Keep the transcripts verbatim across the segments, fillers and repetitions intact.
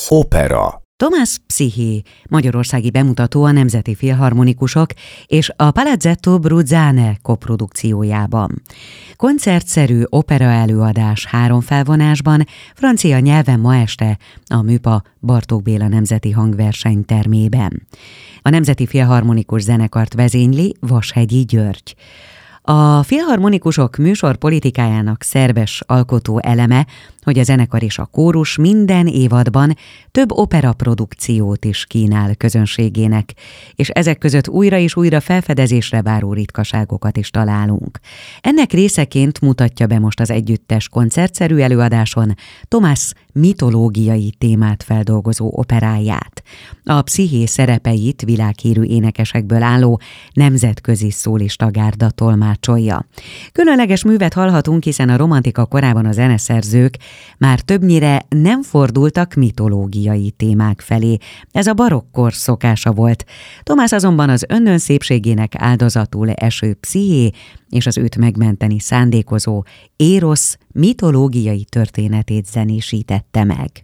Opera. Tomás Psziché, magyarországi bemutató a Nemzeti Filharmonikusok és a Palazzetto Bruzzane koprodukciójában. Koncertszerű opera előadás három felvonásban, francia nyelven ma este a Műpa Bartók Béla Nemzeti Hangversenytermében. A Nemzeti Filharmonikus Zenekart vezényli Vashegyi György. A filharmonikusok műsorpolitikájának szerves alkotó eleme, hogy a zenekar és a kórus minden évadban több operaprodukciót is kínál közönségének, és ezek között újra és újra felfedezésre váró ritkaságokat is találunk. Ennek részeként mutatja be most az együttes koncertszerű előadáson Tomás mitológiai témát feldolgozó operáját. A Psziché szerepeit világhírű énekesekből álló nemzetközi szólistagárda tolmácsolja. Különleges művet hallhatunk, hiszen a romantika korában a zeneszerzők már többnyire nem fordultak mitológiai témák felé. Ez a barokkor szokása volt. Tomás azonban az önnön szépségének áldozatul eső Psziché és az őt megmenteni szándékozó Érosz mitológiai történetét zenésítette meg.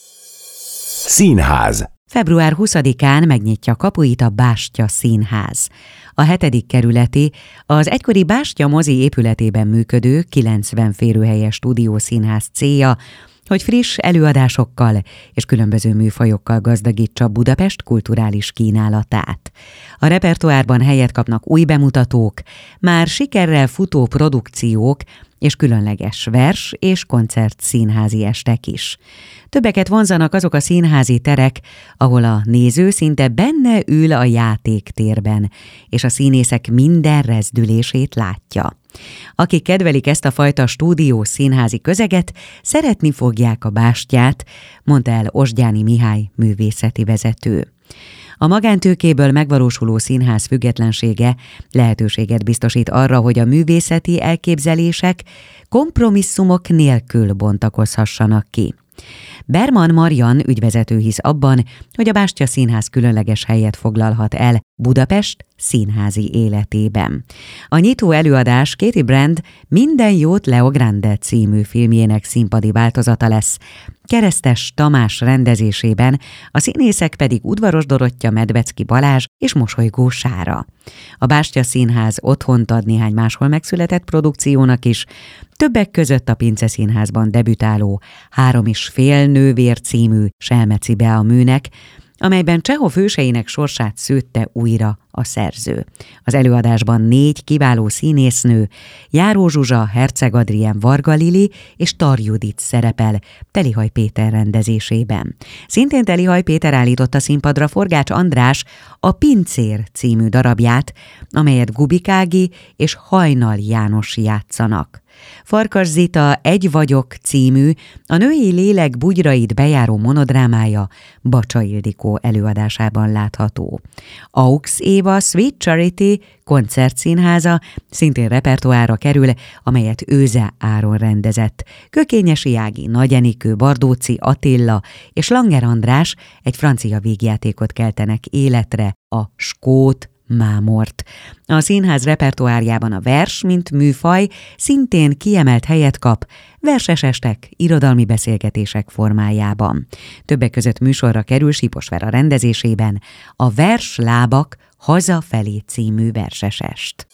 Színház. február huszadikán megnyitja kapuit a Bástya Színház. A hetedik kerületi, az egykori Bástya mozi épületében működő kilencven férőhelyes stúdiószínház célja, hogy friss előadásokkal és különböző műfajokkal gazdagítsa Budapest kulturális kínálatát. A repertoárban helyet kapnak új bemutatók, már sikerrel futó produkciók és különleges vers- és koncert színházi estek is. Többeket vonzanak azok a színházi terek, ahol a néző szinte benne ül a játéktérben, és a színészek minden rezdülését látja. Akik kedvelik ezt a fajta stúdió színházi közeget, szeretni fogják a Bástyát, mondta el Osgyáni Mihály művészeti vezető. A magántőkéből megvalósuló színház függetlensége lehetőséget biztosít arra, hogy a művészeti elképzelések kompromisszumok nélkül bontakozhassanak ki. Berman Marian ügyvezető hisz abban, hogy a Bástya Színház különleges helyet foglalhat el Budapest színházi életében. A nyitó előadás Katie Brand Minden jót Leo Grande című filmjének színpadi változata lesz, Keresztes Tamás rendezésében, a színészek pedig Udvaros Dorottya, Medvecki Balázs és Mosolygó Sára. A Bástya Színház otthont ad néhány máshol megszületett produkciónak is, többek között a Pince Színházban debütáló Három és fél nővér című selmecibe a műnek, amelyben Csehov hőseinek sorsát szőtte újra a szerző. Az előadásban négy kiváló színésznő, Járó Zsuzsa, Herceg Adrien, Varga Lili és Tar Judit szerepel Telihaj Péter rendezésében. Szintén Telihaj Péter állította színpadra Forgács András a Pincér című darabját, amelyet Gubik Ági és Hajnal János játszanak. Farkas Zita Egy vagyok című, a női lélek bugyrait bejáró monodrámája Bacsa Ildikó előadásában látható. Aux Éva Sweet Charity koncertszínháza szintén repertoárra kerül, amelyet Őze Áron rendezett. Kökényesi Ági, Nagy Enikő, Bardóci Attila és Langer András egy francia vígjátékot keltenek életre, a Skót Mámort. A színház repertoárjában a vers, mint műfaj, szintén kiemelt helyet kap, verses estek, irodalmi beszélgetések formájában. Többek között műsorra kerül Sipos Vera rendezésében a Verslábak hazafelé című versesest.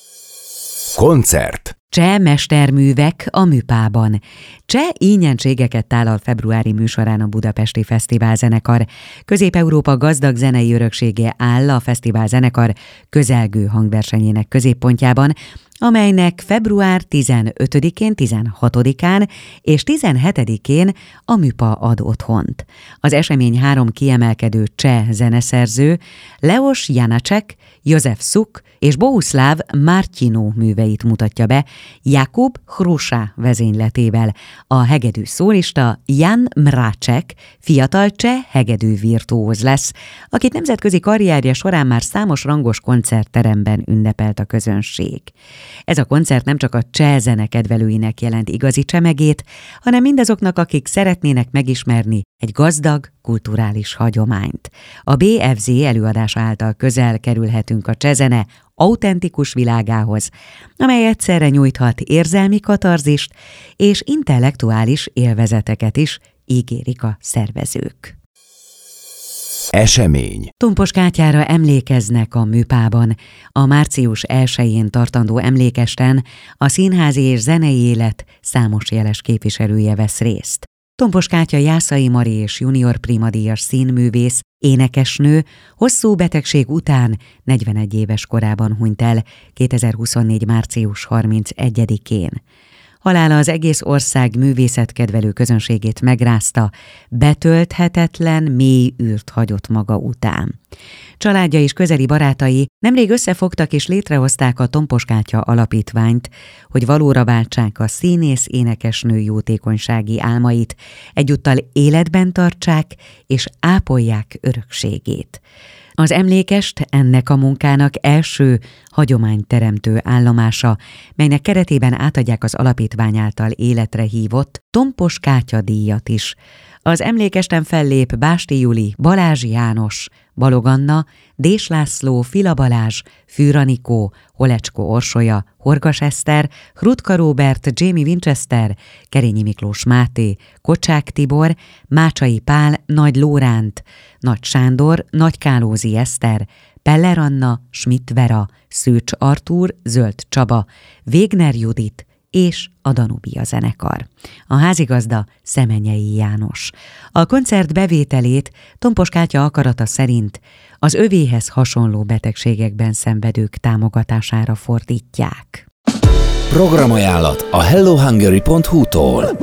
Koncert. Cseh mesterművek a Műpában. Cseh ínyentségeket tálal februári műsorán a Budapesti Fesztiválzenekar. Közép-Európa gazdag zenei öröksége áll a fesztiválzenekar közelgő hangversenyének középpontjában, amelynek február tizenötödikén, tizenhatodikán és tizenhetedikén a Műpa ad otthont. Az esemény három kiemelkedő cseh zeneszerző, Leos Janácsek, József Suk és Bohuszláv Martinó műveit mutatja be Jakub Hrusa vezényletével. A hegedű szólista Jan Mrácsek, fiatal cseh hegedű virtuóz lesz, akit nemzetközi karrierje során már számos rangos koncertteremben ünnepelt a közönség. Ez a koncert nem csak a cseh zene kedvelőinek jelent igazi csemegét, hanem mindazoknak, akik szeretnének megismerni egy gazdag, kulturális hagyományt. A bé ef zé előadása által közel kerülhetünk a csehzene autentikus világához, amely egyszerre nyújthat érzelmi katarzist és intellektuális élvezeteket is, ígérik a szervezők. Esemény. Tompos Kátyára emlékeznek a Műpában. A március elsején tartandó emlékesten a színházi és zenei élet számos jeles képviselője vesz részt. Tompos Kátya Jászai Mari és junior primadíjas színművész, énekesnő hosszú betegség után negyvenegy éves korában hunyt el kétezer-huszonnégy. március harmincegyedikén. Halála az egész ország művészetkedvelő közönségét megrázta, betölthetetlen, mély űrt hagyott maga után. Családja és közeli barátai nemrég összefogtak és létrehozták a Tompos Kátya Alapítványt, hogy valóra váltsák a színész-énekesnő jótékonysági álmait, egyúttal életben tartsák és ápolják örökségét. Az emlékest ennek a munkának első hagyományteremtő állomása, melynek keretében átadják az alapítvány által életre hívott Tompos Kátya díjat is. Az emlékesten fellép Básti Juli, Balázs János, Balog Anna, Dés László, Fila Balázs, Fűr Anikó, Holecskó Orsolya, Horgas Eszter, Hrutka Róbert, Jamie Winchester, Kerényi Miklós Máté, Kocsák Tibor, Mácsai Pál, Nagy Lóránt, Nagy Sándor, Nagy Kálózi Eszter, Peller Anna, Schmidt Vera, Szőcs Artúr, Zöld Csaba, Végner Judit és a Danubia zenekar. A házigazda Szemenyei János. A koncert bevételét Tompos Kátya akarata szerint az övéhez hasonló betegségekben szenvedők támogatására fordítják. Programajánlat a hello hungary pont hu-tól.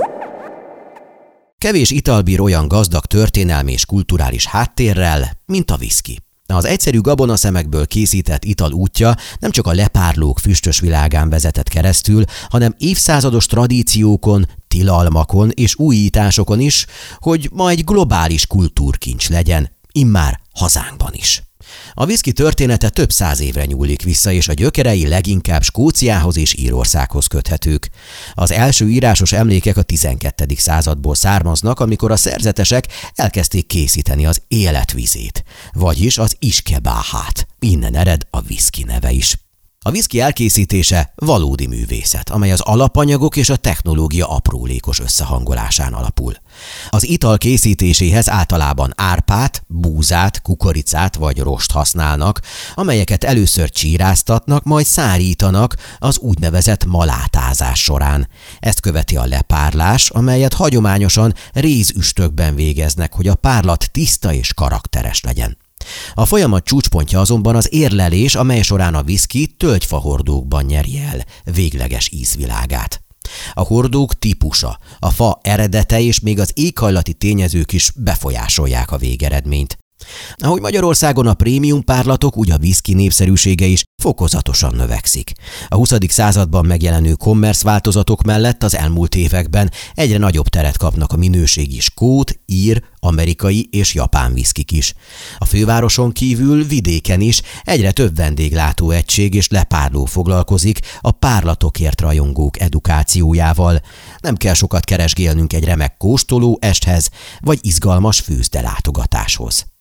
Kevés ital bír olyan gazdag történelmi és kulturális háttérrel, mint a viszki. Az egyszerű gabonaszemekből készített ital útja nem csak a lepárlók füstös világán vezetett keresztül, hanem évszázados tradíciókon, tilalmakon és újításokon is, hogy ma egy globális kultúrkincs legyen, immár hazánkban is. A viszki története több száz évre nyúlik vissza, és a gyökerei leginkább Skóciához és Írországhoz köthetők. Az első írásos emlékek a tizenkettedik századból származnak, amikor a szerzetesek elkezdték készíteni az életvizét, vagyis az iskebáhát. Innen ered a viszki neve is. A viszki elkészítése valódi művészet, amely az alapanyagok és a technológia aprólékos összehangolásán alapul. Az ital készítéséhez általában árpát, búzát, kukoricát vagy rost használnak, amelyeket először csíráztatnak, majd szárítanak az úgynevezett malátázás során. Ezt követi a lepárlás, amelyet hagyományosan rézüstökben végeznek, hogy a párlat tiszta és karakteres legyen. A folyamat csúcspontja azonban az érlelés, amely során a viszki tölgyfahordókban nyeri el végleges ízvilágát. A hordók típusa, a fa eredete és még az éghajlati tényezők is befolyásolják a végeredményt. Ahogy Magyarországon a prémium párlatok, úgy a viszki népszerűsége is fokozatosan növekszik. A huszadik században megjelenő commerce változatok mellett az elmúlt években egyre nagyobb teret kapnak a minőségi skót, ír, amerikai és japán viszkik is. A fővároson kívül vidéken is egyre több vendéglátóegység és lepárló foglalkozik a párlatokért rajongók edukációjával. Nem kell sokat keresgélnünk egy remek kóstoló esthez vagy izgalmas főzde látogatáshoz.